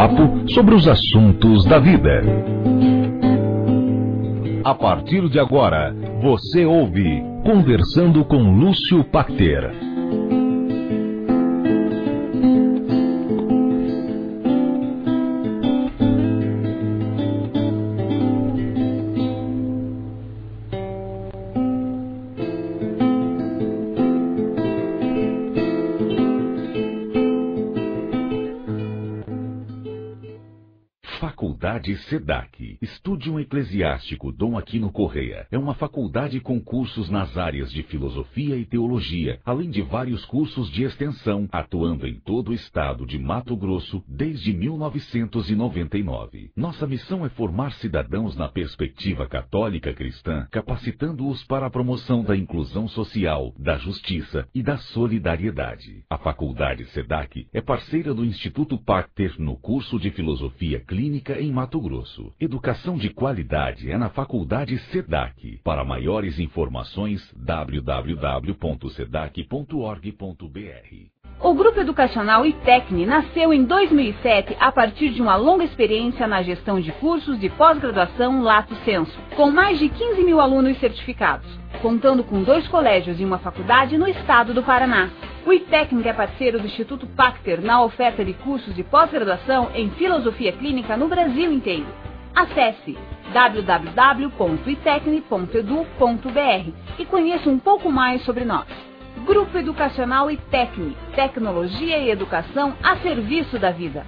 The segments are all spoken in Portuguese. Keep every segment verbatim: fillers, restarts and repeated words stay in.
bate-papo sobre os assuntos da vida. A partir de agora, você ouve Conversando com Lúcio Pachter. Faculdade SEDAC, Estúdio Eclesiástico Dom Aquino Correia, é uma faculdade com cursos nas áreas de filosofia e teologia, além de vários cursos de extensão, atuando em todo o estado de Mato Grosso desde mil novecentos e noventa e nove. Nossa missão é formar cidadãos na perspectiva católica cristã, capacitando-os para a promoção da inclusão social, da justiça e da solidariedade. A Faculdade SEDAC é parceira do Instituto Pachter no curso de Filosofia Clínica em Mato Grosso. Educação de qualidade é na Faculdade SEDAC. Para maiores informações, w w w ponto sedac ponto org ponto b r. O Grupo Educacional ITECNE nasceu em dois mil e sete a partir de uma longa experiência na gestão de cursos de pós-graduação Lato Sensu, com mais de quinze mil alunos certificados, contando com dois colégios e uma faculdade no estado do Paraná. O ITECNE é parceiro do Instituto Pachter na oferta de cursos de pós-graduação em filosofia clínica no Brasil inteiro. Acesse w w w ponto itecne ponto edu ponto b r e conheça um pouco mais sobre nós. Grupo Educacional ITECNE, tecnologia e educação a serviço da vida.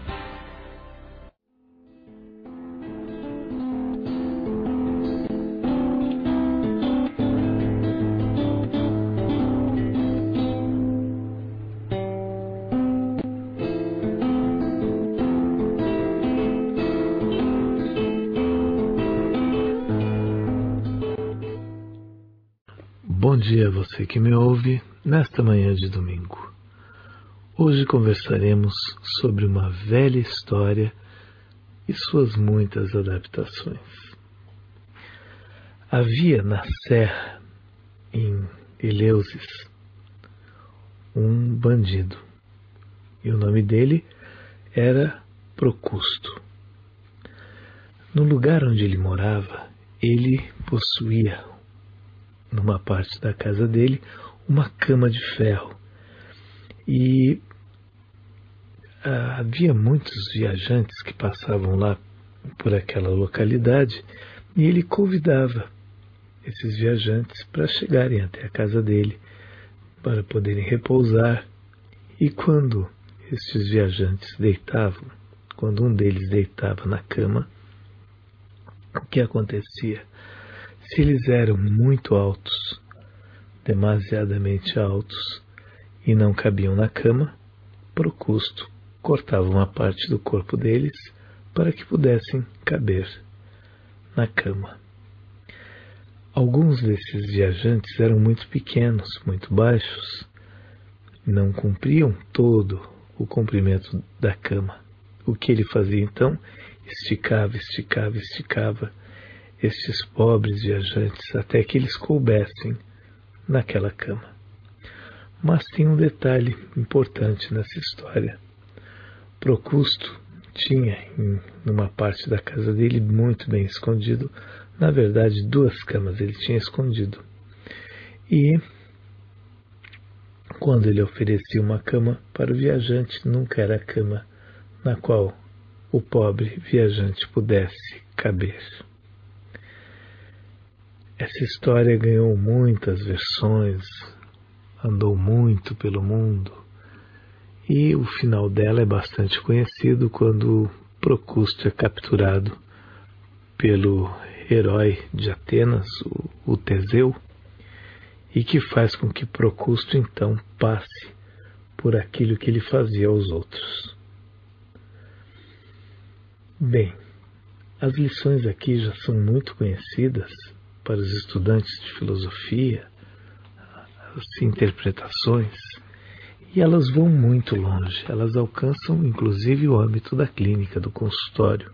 Bom dia a você que me ouve nesta manhã de domingo. Hoje conversaremos sobre uma velha história e suas muitas adaptações. Havia na Serra, em Eleusis, um bandido, e o nome dele era Procusto. No lugar onde ele morava, ele possuía, numa parte da casa dele, uma cama de ferro. E ah, havia muitos viajantes que passavam lá por aquela localidade, e ele convidava esses viajantes para chegarem até a casa dele, para poderem repousar. E quando esses viajantes deitavam, quando um deles deitava na cama, o que acontecia? Se eles eram muito altos, demasiadamente altos, e não cabiam na cama, Procusto cortava uma parte do corpo deles para que pudessem caber na cama. Alguns desses viajantes eram muito pequenos, muito baixos, não cumpriam todo o comprimento da cama. O que ele fazia então? Esticava, esticava, esticava estes pobres viajantes até que eles coubessem naquela cama. Mas tem um detalhe importante nessa história. Procusto tinha, em uma parte da casa dele, muito bem escondido, na verdade, duas camas ele tinha escondido. E quando ele oferecia uma cama para o viajante, nunca era a cama na qual o pobre viajante pudesse caber. Essa história ganhou muitas versões, andou muito pelo mundo, e o final dela é bastante conhecido quando Procusto é capturado pelo herói de Atenas, o, o Teseu, e que faz com que Procusto então passe por aquilo que ele fazia aos outros. Bem, as lições aqui já são muito conhecidas para os estudantes de filosofia, as interpretações, e elas vão muito longe, elas alcançam inclusive o âmbito da clínica, do consultório.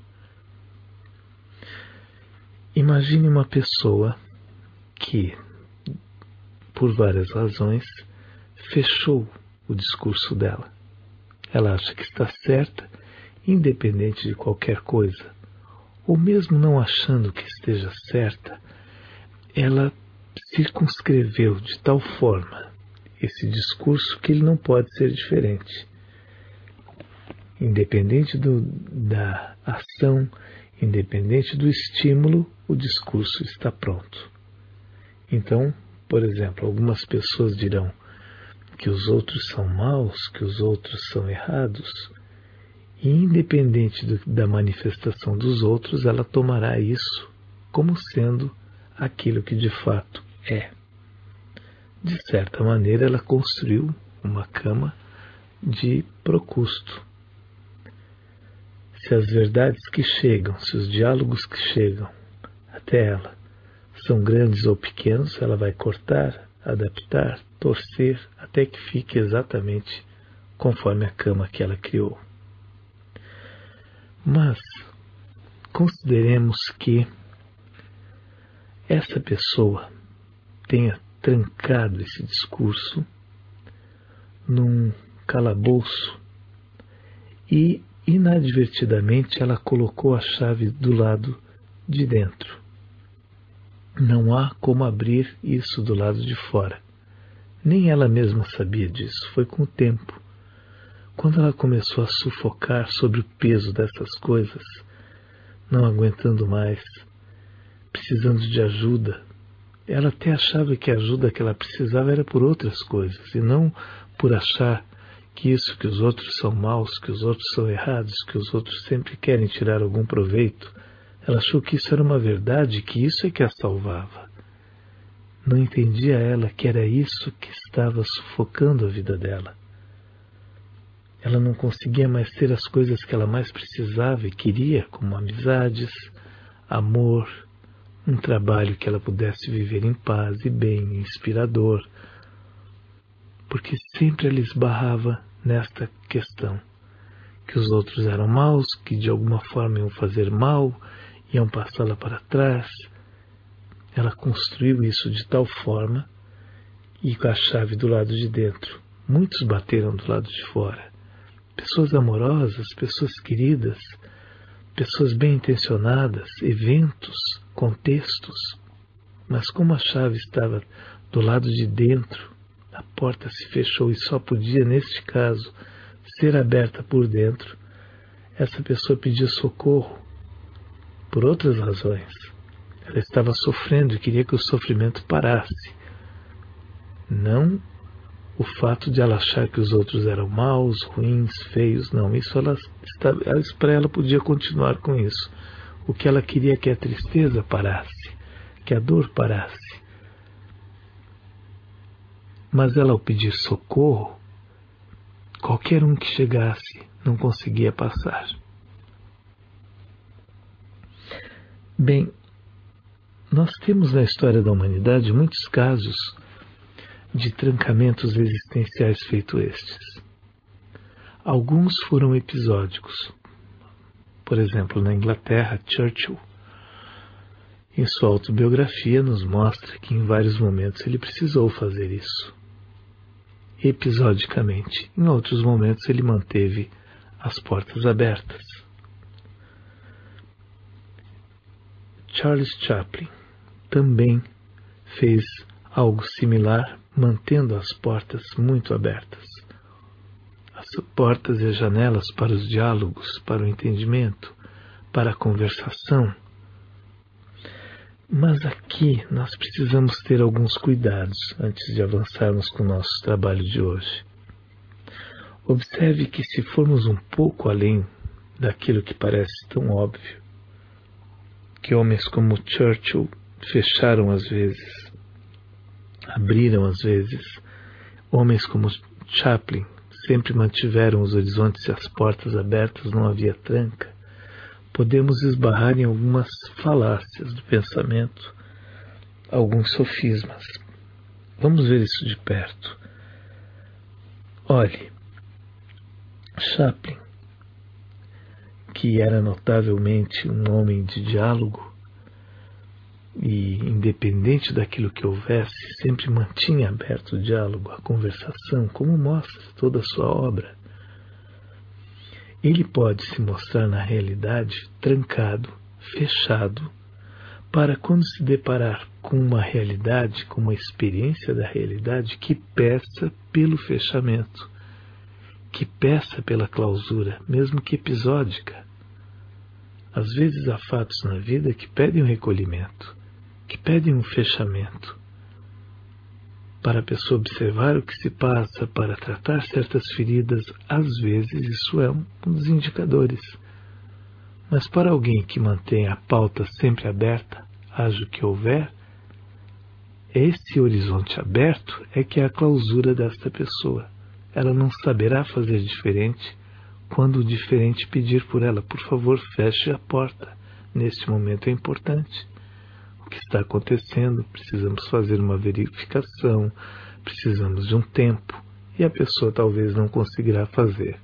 Imagine uma pessoa que, por várias razões, fechou o discurso dela. Ela acha que está certa independente de qualquer coisa, ou mesmo não achando que esteja certa, ela circunscreveu de tal forma esse discurso que ele não pode ser diferente. Independente do, da ação, independente do estímulo, o discurso está pronto. Então, por exemplo, algumas pessoas dirão que os outros são maus, que os outros são errados, e independente do, da manifestação dos outros, ela tomará isso como sendo aquilo que de fato é. De certa maneira, ela construiu uma cama de Procusto. Se as verdades que chegam, se os diálogos que chegam até ela são grandes ou pequenos, ela vai cortar, adaptar, torcer, até que fique exatamente conforme a cama que ela criou. Mas consideremos que essa pessoa tenha trancado esse discurso num calabouço e, inadvertidamente, ela colocou a chave do lado de dentro. Não há como abrir isso do lado de fora. Nem ela mesma sabia disso. Foi com o tempo. Quando ela começou a sufocar sob o peso dessas coisas, não aguentando mais, precisando de ajuda, ela até achava que a ajuda que ela precisava era por outras coisas, e não por achar que isso, que os outros são maus, que os outros são errados, que os outros sempre querem tirar algum proveito. Ela achou que isso era uma verdade, que isso é que a salvava. Não entendia ela que era isso que estava sufocando a vida dela. Ela não conseguia mais ter as coisas que ela mais precisava e queria, como amizades, amor, um trabalho que ela pudesse viver em paz e bem, inspirador, porque sempre ela esbarrava nesta questão, que os outros eram maus, que de alguma forma iam fazer mal, iam passá-la para trás. Ela construiu isso de tal forma, e com a chave do lado de dentro. Muitos bateram do lado de fora. Pessoas amorosas, pessoas queridas, pessoas bem intencionadas, eventos, contextos. Mas como a chave estava do lado de dentro, a porta se fechou e só podia, neste caso, ser aberta por dentro. Essa pessoa pediu socorro por outras razões. Ela estava sofrendo e queria que o sofrimento parasse. Não o fato de ela achar que os outros eram maus, ruins, feios, não. Isso ela estava, para ela podia continuar com isso. O que ela queria é que a tristeza parasse, que a dor parasse. Mas ela, ao pedir socorro, qualquer um que chegasse não conseguia passar. Bem, nós temos na história da humanidade muitos casos de trancamentos existenciais feito estes. Alguns foram episódicos. Por exemplo, na Inglaterra, Churchill, em sua autobiografia, nos mostra que em vários momentos ele precisou fazer isso. Episodicamente. Em outros momentos ele manteve as portas abertas. Charles Chaplin também fez algo similar, mantendo as portas muito abertas. As portas e as janelas para os diálogos, para o entendimento, para a conversação. Mas aqui nós precisamos ter alguns cuidados antes de avançarmos com o nosso trabalho de hoje. Observe que se formos um pouco além daquilo que parece tão óbvio, que homens como Churchill fecharam às vezes, abriram às vezes, homens como Chaplin sempre mantiveram os horizontes e as portas abertas, não havia tranca, podemos esbarrar em algumas falácias do pensamento, alguns sofismas. Vamos ver isso de perto. Olhe, Chaplin, que era notavelmente um homem de diálogo e, independente daquilo que houvesse, sempre mantinha aberto o diálogo, a conversação, como mostra toda a sua obra. ele pode se mostrar na realidade trancado, fechado, para quando se deparar com uma realidade, com uma experiência da realidade, que peça pelo fechamento, que peça pela clausura, mesmo que episódica. Às vezes há fatos na vida que pedem um recolhimento, que pedem um fechamento, para a pessoa observar o que se passa, para tratar certas feridas. Às vezes isso é um dos indicadores. Mas para alguém que mantém a pauta sempre aberta, haja o que houver, esse horizonte aberto é que é a clausura desta pessoa. Ela não saberá fazer diferente quando o diferente pedir por ela: por favor, feche a porta. Neste momento é importante. O que está acontecendo, precisamos fazer uma verificação, precisamos de um tempo, e a pessoa talvez não conseguirá fazer.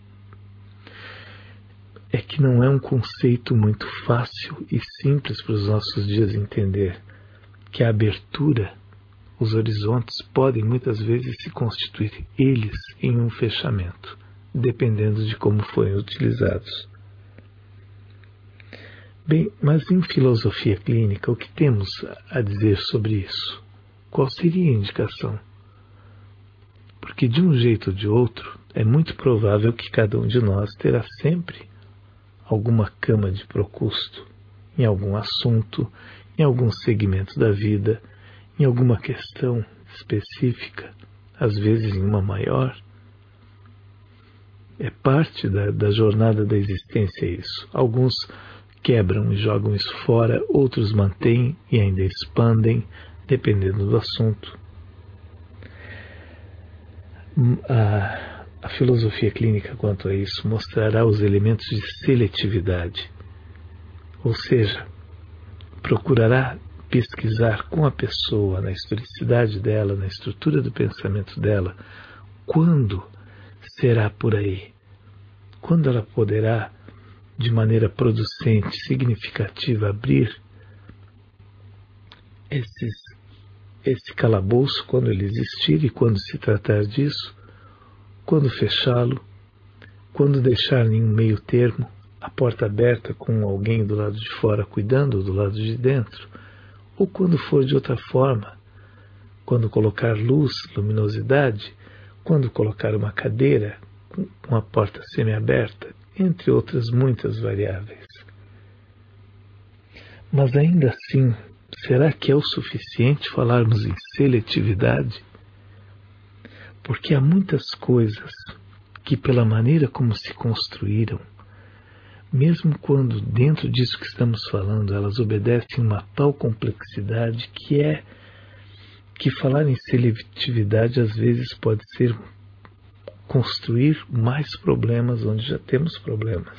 É que não é um conceito muito fácil e simples para os nossos dias entender que a abertura, os horizontes podem muitas vezes se constituir eles em um fechamento, dependendo de como forem utilizados. Bem, mas em filosofia clínica, o que temos a dizer sobre isso? Qual seria a indicação? Porque de um jeito ou de outro, é muito provável que cada um de nós terá sempre alguma cama de Procusto, em algum assunto, em algum segmento da vida, em alguma questão específica, às vezes em uma maior. É parte da, da jornada da existência isso. Alguns quebram e jogam isso fora, outros mantêm e ainda expandem, dependendo do assunto. A, a filosofia clínica quanto a isso mostrará os elementos de seletividade, ou seja, procurará pesquisar com a pessoa, na historicidade dela, na estrutura do pensamento dela, quando será por aí, quando ela poderá, de maneira producente, significativa, abrir esses, esse calabouço quando ele existir e quando se tratar disso, quando fechá-lo, quando deixar em um meio termo, a porta aberta com alguém do lado de fora cuidando do lado de dentro, ou quando for de outra forma, quando colocar luz, luminosidade, quando colocar uma cadeira com a porta semiaberta, entre outras muitas variáveis. Mas ainda assim, será que é o suficiente falarmos em seletividade? Porque há muitas coisas que, pela maneira como se construíram, mesmo quando dentro disso que estamos falando, elas obedecem uma tal complexidade que é que falar em seletividade às vezes pode ser construir mais problemas onde já temos problemas.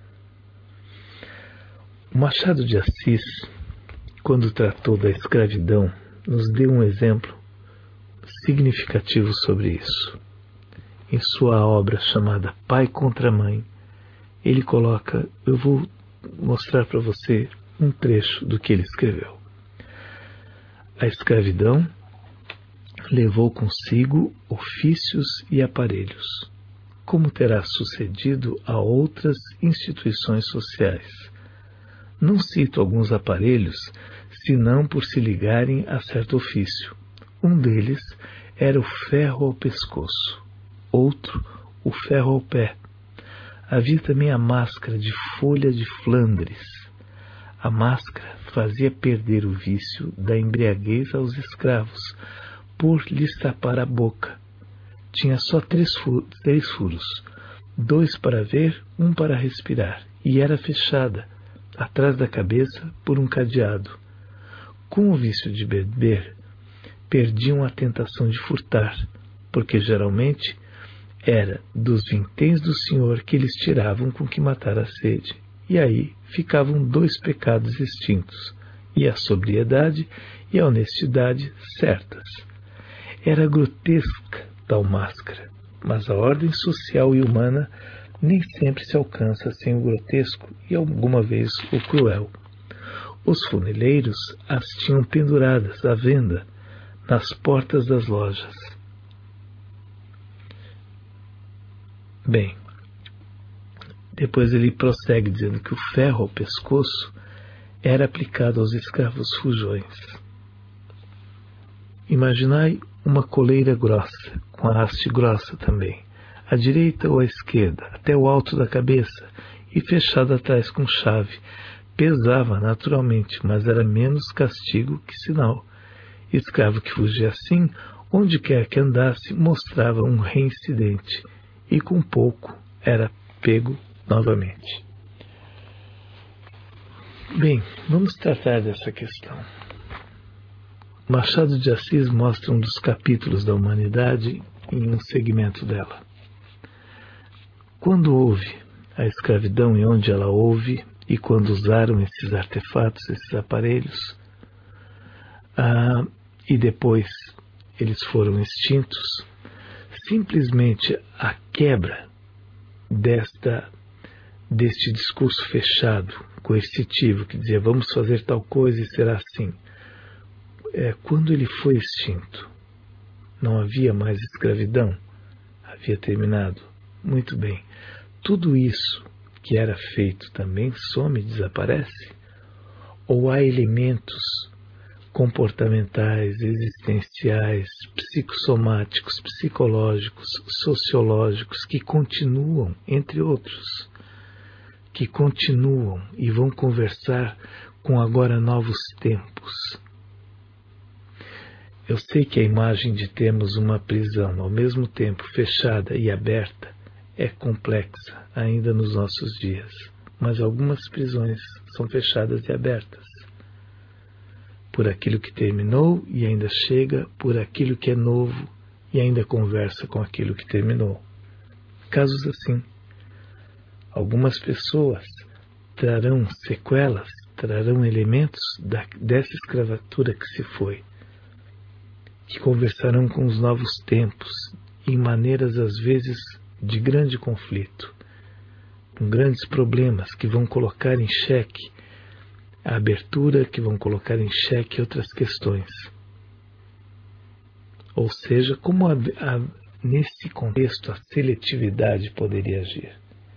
O Machado de Assis, quando tratou da escravidão, nos deu um exemplo significativo sobre isso. Em sua obra chamada Pai contra Mãe, ele coloca, eu vou mostrar para você um trecho do que ele escreveu. A escravidão levou consigo ofícios e aparelhos, como terá sucedido a outras instituições sociais. Não cito alguns aparelhos, senão por se ligarem a certo ofício. Um deles era o ferro ao pescoço, outro o ferro ao pé. Havia também a máscara de folha de Flandres. A máscara fazia perder o vício da embriaguez aos escravos, por lhes tapar a boca. Tinha só três furos, três furos, dois para ver, um para respirar, e era fechada, atrás da cabeça, por um cadeado. Com o vício de beber, perdiam a tentação de furtar, porque geralmente era dos vinténs do senhor que eles tiravam com que matar a sede, e aí ficavam dois pecados extintos, e a sobriedade e a honestidade certas. Era grotesca tal máscara, mas a ordem social e humana nem sempre se alcança sem o grotesco e alguma vez o cruel. Os funileiros as tinham penduradas à venda nas portas das lojas. Bem, Depois ele prossegue dizendo que o ferro ao pescoço era aplicado aos escravos fujões. Imaginai uma coleira grossa, com a haste grossa também, à direita ou à esquerda, até o alto da cabeça, e fechada atrás com chave. Pesava naturalmente, mas era menos castigo que sinal. Escravo que fugia assim, onde quer que andasse, mostrava um reincidente, e com pouco era pego novamente. Bem, vamos tratar dessa questão. Machado de Assis mostra um dos capítulos da humanidade em um segmento dela. Quando houve a escravidão e onde ela houve, e quando usaram esses artefatos, esses aparelhos, ah, e depois eles foram extintos, simplesmente a quebra desta, deste discurso fechado, coercitivo, que dizia vamos fazer tal coisa e será assim. É, quando ele foi extinto, não havia mais escravidão, havia terminado. Muito bem. Tudo isso que era feito também some, desaparece? Ou há elementos comportamentais, existenciais, psicossomáticos, psicológicos, sociológicos que continuam, entre outros, que continuam e vão conversar com agora novos tempos? Eu sei que a imagem de termos uma prisão ao mesmo tempo fechada e aberta é complexa ainda nos nossos dias, mas algumas prisões são fechadas e abertas. Por aquilo que terminou e ainda chega, por aquilo que é novo e ainda conversa com aquilo que terminou. Casos assim. Algumas pessoas trarão sequelas, trarão elementos da, dessa escravatura que se foi, que conversarão com os novos tempos, em maneiras às vezes de grande conflito, com grandes problemas que vão colocar em xeque a abertura, que vão colocar em xeque outras questões. Ou seja, como a, a, nesse contexto a seletividade poderia agir?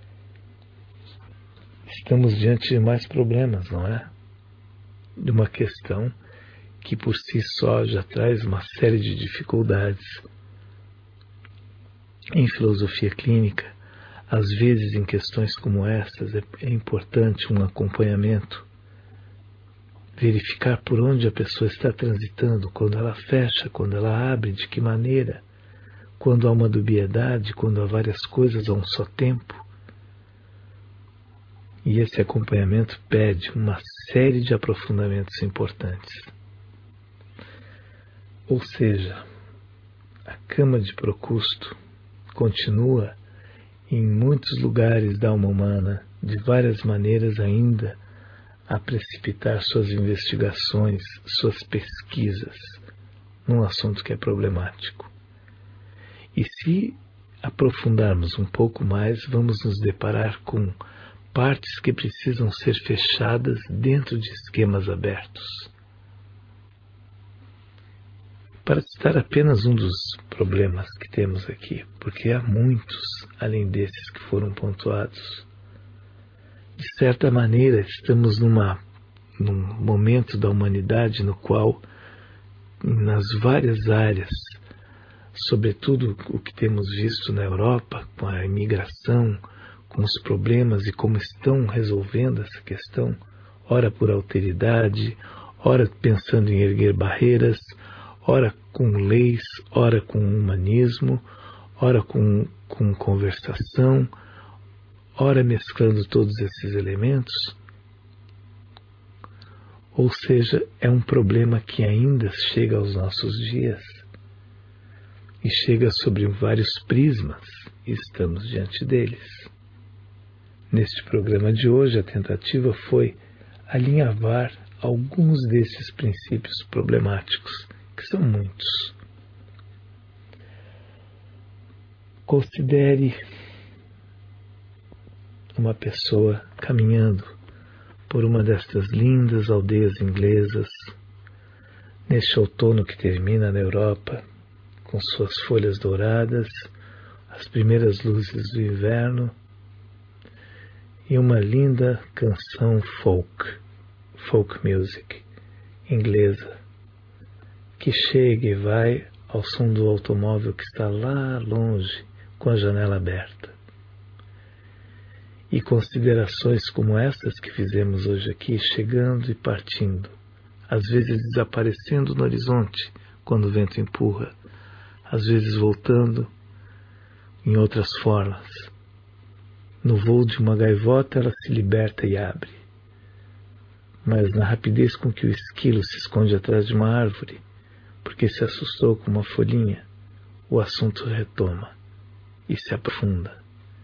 Estamos diante de mais problemas, não é? De uma questão que por si só já traz uma série de dificuldades. Em filosofia clínica, às vezes em questões como essas, é, é importante um acompanhamento, verificar por onde a pessoa está transitando, quando ela fecha, quando ela abre, de que maneira, quando há uma dubiedade, quando há várias coisas a um só tempo. E esse acompanhamento pede uma série de aprofundamentos importantes. Ou seja, a cama de Procusto continua em muitos lugares da alma humana, de várias maneiras ainda, a precipitar suas investigações, suas pesquisas, num assunto que é problemático. E se aprofundarmos um pouco mais, vamos nos deparar com partes que precisam ser fechadas dentro de esquemas abertos. Para citar apenas um dos problemas que temos aqui, porque há muitos além desses que foram pontuados. De certa maneira, estamos numa, num momento da humanidade no qual, nas várias áreas, sobretudo o que temos visto na Europa, com a imigração, com os problemas e como estão resolvendo essa questão, ora por alteridade, ora pensando em erguer barreiras, ora com leis, ora com humanismo, ora com, com conversação, ora mesclando todos esses elementos. Ou seja, é um problema que ainda chega aos nossos dias e chega sobre vários prismas e estamos diante deles. Neste programa de hoje, a tentativa foi alinhavar alguns desses princípios problemáticos, que são muitos. Considere uma pessoa caminhando por uma destas lindas aldeias inglesas, neste outono que termina na Europa, com suas folhas douradas, as primeiras luzes do inverno, e uma linda canção folk, folk music, inglesa, que chega e vai ao som do automóvel que está lá longe, com a janela aberta. E considerações como essas que fizemos hoje aqui, chegando e partindo, às vezes desaparecendo no horizonte quando o vento empurra, às vezes voltando em outras formas. No voo de uma gaivota ela se liberta e abre. Mas na rapidez com que o esquilo se esconde atrás de uma árvore, porque se assustou com uma folhinha, o assunto retoma e se aprofunda.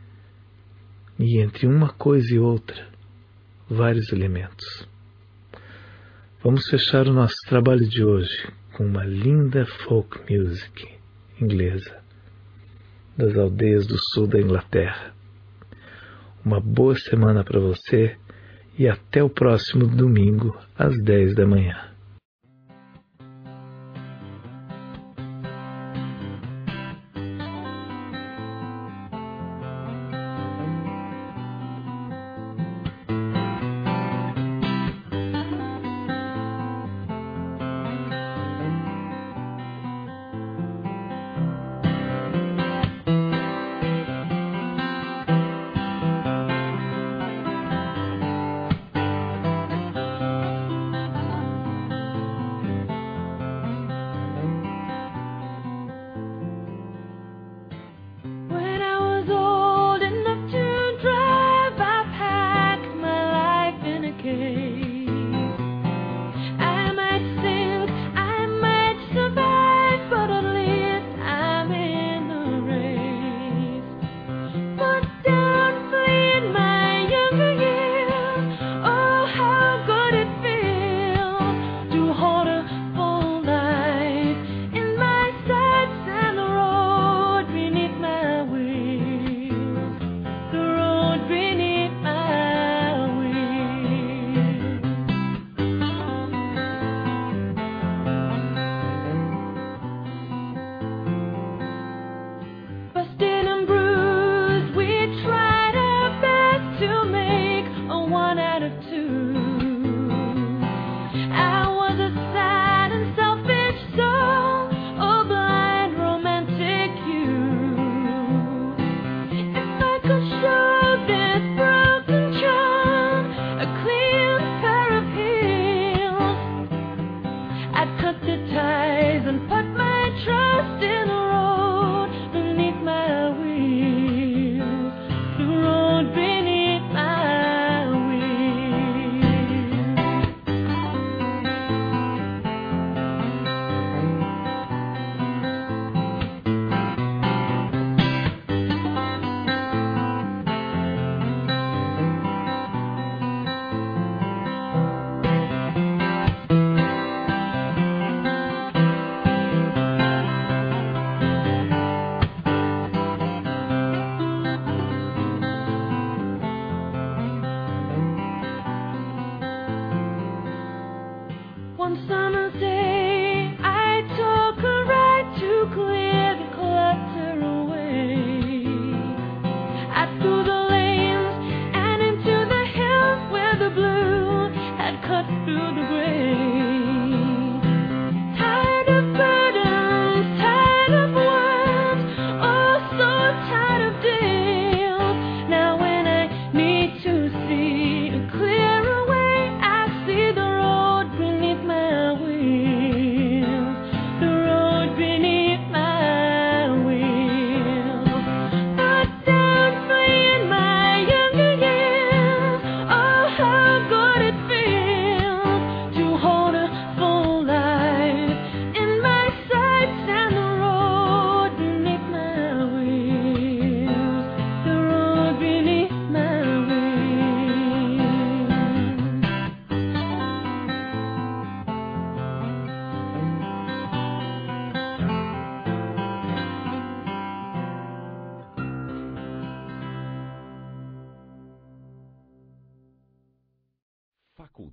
E entre uma coisa e outra, vários elementos. Vamos fechar o nosso trabalho de hoje com uma linda folk music inglesa, das aldeias do sul da Inglaterra. Uma boa semana para você e até o próximo domingo às dez da manhã.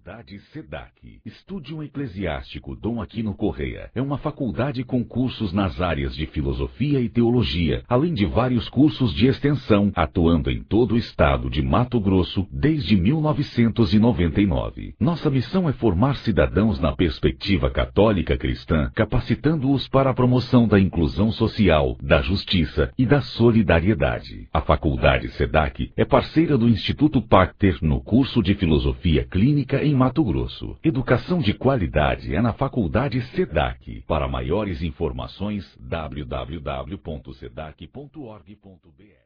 Faculdade SEDAC. Estude um Eclesiástico Dom Aquino Correia. É uma faculdade com cursos nas áreas de filosofia e teologia, além de vários cursos de extensão, atuando em todo o estado de Mato Grosso desde mil novecentos e noventa e nove. Nossa missão é formar cidadãos na perspectiva católica cristã, capacitando-os para a promoção da inclusão social, da justiça e da solidariedade. A Faculdade SEDAC é parceira do Instituto Pacter no curso de Filosofia Clínica em Mato Grosso. Educação de qualidade é na Faculdade SEDAC. Para maiores informações, w w w ponto sedac ponto org ponto b r.